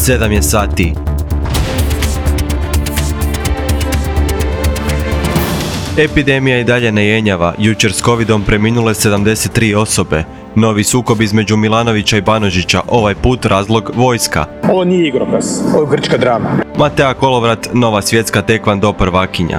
7 je sati. Epidemija i dalje ne jenjava. Jučer s covidom preminule 73 osobe. Novi sukob između Milanovića i Banožića, ovaj put razlog vojska. Ovo nije igrokaz, ovo je grčka drama. Matea Kolovrat, nova svjetska tekvando prvakinja.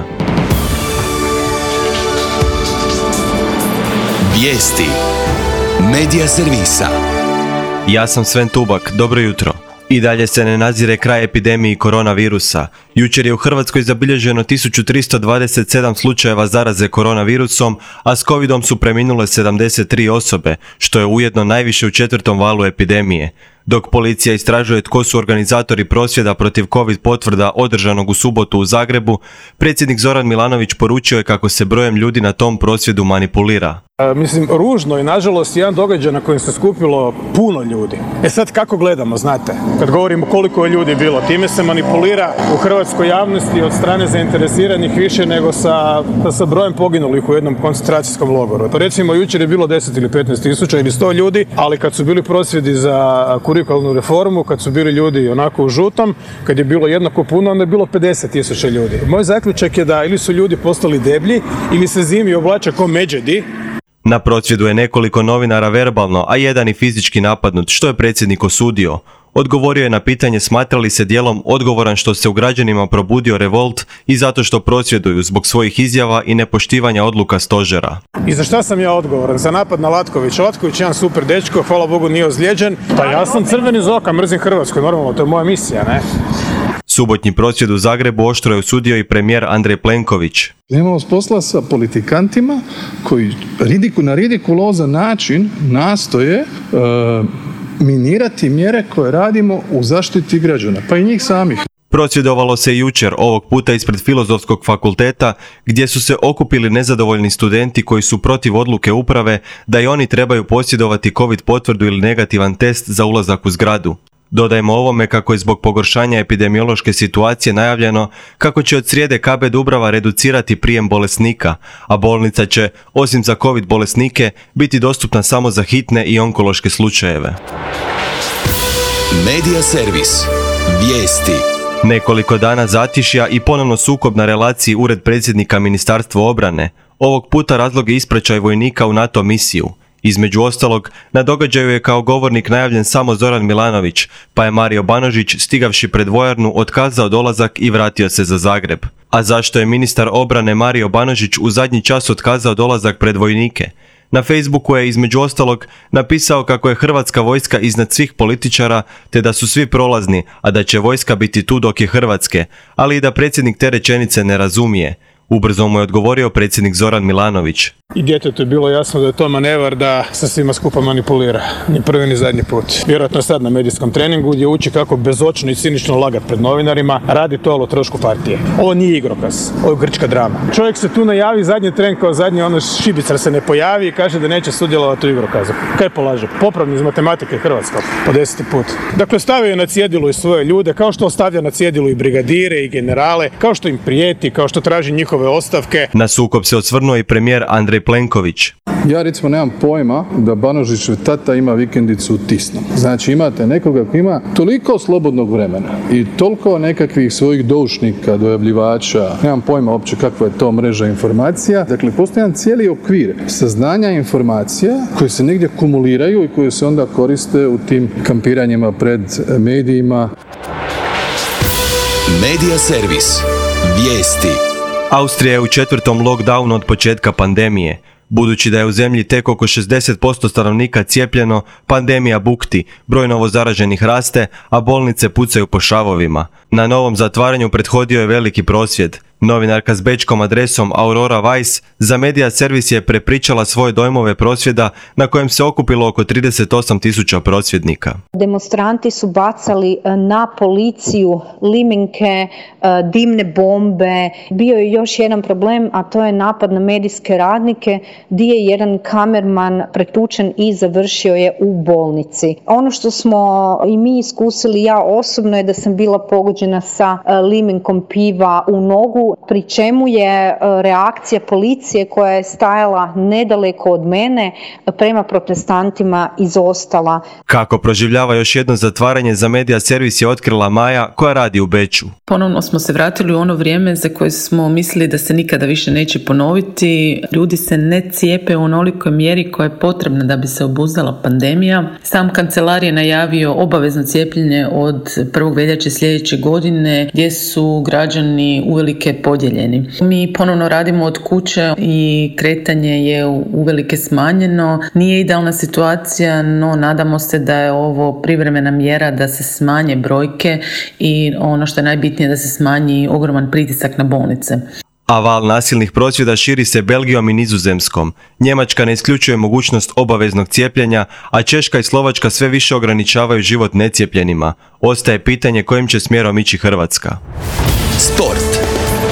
Vijesti Medija servisa. Ja sam Sven Tubak, dobro jutro. I dalje se ne nazire kraj epidemiji koronavirusa. Jučer je u Hrvatskoj zabilježeno 1327 slučajeva zaraze koronavirusom, a s covidom su preminule 73 osobe, što je ujedno najviše u 4. valu epidemije. Dok policija istražuje tko su organizatori prosvjeda protiv covid potvrda održanog u subotu u Zagrebu, predsjednik Zoran Milanović poručio je kako se brojem ljudi na tom prosvjedu manipulira. Ružno i nažalost jedan događaj na kojem se skupilo puno ljudi. Sad kako gledamo, znate, kad govorimo koliko je ljudi bilo, time se manipulira u hrvatskoj javnosti od strane zainteresiranih više nego sa brojem poginulih u jednom koncentracijskom logoru. Pa recimo jučer je bilo 10 ili 15 tisuća ili 100 ljudi, ali kad su bili prosvjedi za kurikularnu reformu, kad su bili ljudi onako u žutom, kad je bilo jednako puno, onda je bilo 50 tisuća ljudi. Moj zaključak je da ili su ljudi postali deblji ili se zimi oblače ko međedi. Na prosvjedu je nekoliko novinara verbalno, a jedan i fizički napadnut, što je predsjednik osudio. Odgovorio je na pitanje smatra li se dijelom odgovoran što se u građanima probudio revolt i zato što prosvjeduju zbog svojih izjava i nepoštivanja odluka stožera. I za šta sam ja odgovoran? Za napad na Latkovića. Latković je jedan super dečko, hvala Bogu nije ozlijeđen. Pa ja sam crveni iz oka, mrzim Hrvatsku, normalno, to je moja misija, ne? Subotnji prosvjed u Zagrebu oštro je osudio i premijer Andrej Plenković. Imamo posla sa politikantima koji na ridikulozan način nastoje minirati mjere koje radimo u zaštiti građana, pa i njih samih. Prosvjedovalo se jučer, ovog puta ispred Filozofskog fakulteta, gdje su se okupili nezadovoljni studenti koji su protiv odluke uprave da i oni trebaju posjedovati covid potvrdu ili negativan test za ulazak u zgradu. Dodajmo ovome kako je zbog pogoršanja epidemiološke situacije najavljeno kako će od srijede KB Dubrava reducirati prijem bolesnika, a bolnica će, osim za covid bolesnike, biti dostupna samo za hitne i onkološke slučajeve. Medija servis. Vijesti. Nekoliko dana zatišja i ponovno sukob na relaciji Ured predsjednika Ministarstva obrane. Ovog puta razlog je ispraćaj vojnika u NATO misiju. Između ostalog, na događaju je kao govornik najavljen samo Zoran Milanović, pa je Mario Banožić, stigavši pred vojarnu, otkazao dolazak i vratio se za Zagreb. A zašto je ministar obrane Mario Banožić u zadnji čas otkazao dolazak pred vojnike? Na Facebooku je između ostalog napisao kako je Hrvatska vojska iznad svih političara, te da su svi prolazni, a da će vojska biti tu dok je Hrvatske, ali i da predsjednik te rečenice ne razumije. Ubrzo mu je odgovorio predsjednik Zoran Milanović. I djetetu je bilo jasno da je to manevar da se svima skupa manipulira. Ni prvi ni zadnji put. Vjerojatno je sad na medijskom treningu gdje uči kako bezočno i cinično lagati pred novinarima, radi to o trošku partije. Ovo nije igrokaz, ovo je grčka drama. Čovjek se tu najavi zadnji tren kao zadnji šibicar se ne pojavi i kaže da neće sudjelovati u igrokazu. Kaj polaže? Popravni iz matematike hrvatskog po 10. put. Dakle, stavio je na cjedilu i svoje ljude, kao što ostavlja na cjedilu i brigadire i generale, kao što im prijeti, kao što traži njihove ostavke. Na sukob se osvrnuo i premijer Andrej Plenković. Ja recimo nemam pojma da Banožićev tata ima vikendicu u Tisnom. Znači imate nekoga koji ima toliko slobodnog vremena i toliko nekakvih svojih doušnika, dojavljivača, nemam pojma uopće kakva je to mreža informacija. Dakle, postoji jedan cijeli okvir saznanja informacija koje se negdje kumuliraju i koje se onda koriste u tim kampiranjima pred medijima. Medija servis. Vijesti. Austrija je u 4. lockdownu od početka pandemije. Budući da je u zemlji tek oko 60% stanovnika cijepljeno, pandemija bukti, broj novozaraženih raste, a bolnice pucaju po šavovima. Na novom zatvaranju prethodio je veliki prosvjed. Novinarka s bečkom adresom Aurora Weiss za Medija servis je prepričala svoje dojmove prosvjeda na kojem se okupilo oko 38.000 prosvjednika. Demonstranti su bacali na policiju limenke, dimne bombe. Bio je još jedan problem, a to je napad na medijske radnike gdje je jedan kamerman pretučen i završio je u bolnici. Ono što smo i mi iskusili, ja osobno, je da sam bila pogođena sa limenkom piva u nogu sudu, pri čemu je reakcija policije koja je stajala nedaleko od mene prema protestantima izostala. Kako proživljava još jedno zatvaranje za Media Servis je otkrila Maja koja radi u Beču. Ponovno smo se vratili u ono vrijeme za koje smo mislili da se nikada više neće ponoviti. Ljudi se ne cijepe u onolikoj mjeri koja je potrebna da bi se obuzdala pandemija. Sam kancelar je najavio obavezno cijepljenje od 1. veljače sljedeće godine, gdje su građani uvelike podijeljeni. Mi ponovno radimo od kuće i kretanje je uvelike smanjeno. Nije idealna situacija, no nadamo se da je ovo privremena mjera da se smanje brojke i ono što je najbitnije da se smanji ogroman pritisak na bolnice. A val nasilnih prosvjeda širi se Belgijom i Nizozemskom. Njemačka ne isključuje mogućnost obaveznog cijepljenja, a Češka i Slovačka sve više ograničavaju život necijepljenima. Ostaje pitanje kojim će smjerom ići Hrvatska. Sport.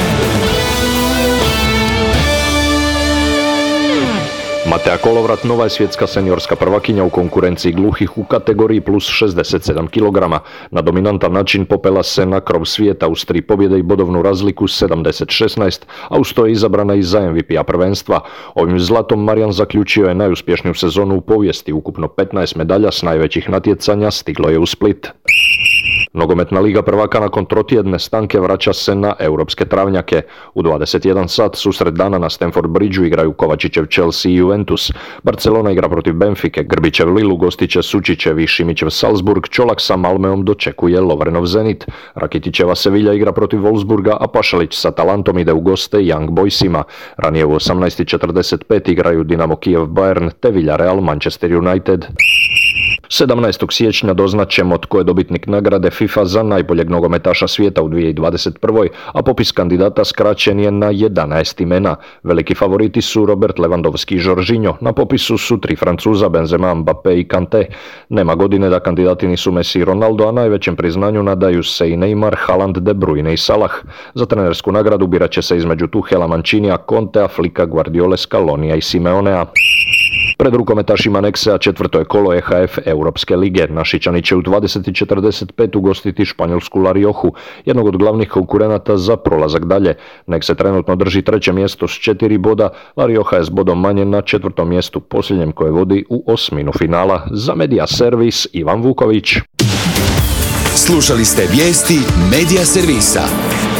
Matea Kolovrat nova je svjetska seniorska prvakinja u konkurenciji gluhih u kategoriji plus 67 kg. Na dominantan način popela se na krov svijeta uz 3 pobjede i bodovnu razliku 70-16, a uz to je izabrana i za MVP-a prvenstva. Ovim zlatom Marijan zaključio je najuspješniju sezonu u povijesti, ukupno 15 medalja s najvećih natjecanja stiglo je u Split. Nogometna liga prvaka nakon trotjedne stanke vraća se na europske travnjake. U 21 sat susret dana na Stamford Bridgeu igraju Kovačićev Chelsea i Juventus. Barcelona igra protiv Benfike, Grbićev Lille gostiće Sučićev i Šimićev Salzburg, Čolak sa Malmeom dočekuje Lovrenov Zenit. Rakitićeva Sevilla igra protiv Wolfsburga, a Pašalić sa Talantom ide u goste Young Boysima. Ranije u 18:45 igraju Dinamo Kijev Bayern te Villarreal Manchester United. 17. siječnja doznaćemo tko je dobitnik nagrade FIFA za najboljeg nogometaša svijeta u 2021. a popis kandidata skraćen je na 11 imena. Veliki favoriti su Robert Lewandowski i Jorginho, na popisu su 3 Francuza, Benzema, Mbappé i Kanté. Nema godine da kandidati nisu Messi i Ronaldo, a najvećem priznanju nadaju se i Neymar, Haaland, De Bruyne i Salah. Za trenersku nagradu birat će se između Tuchela, Mancinija, Contea, Flika, Guardiole, Scalonija i Simeonea. Pred rukometašima Nexea 4. kolo EHF Europske lige. Našičani će u 20:45 ugostiti španjolsku La Rioju, jednog od glavnih konkurenata za prolazak dalje. Nexe trenutno drži 3. mjesto s 4 boda, La Rioja je s bodom manje na 4. mjestu, posljednjem koje vodi u osminu finala. Za Media Servis Ivan Vuković. Slušali ste vijesti Media Servisa.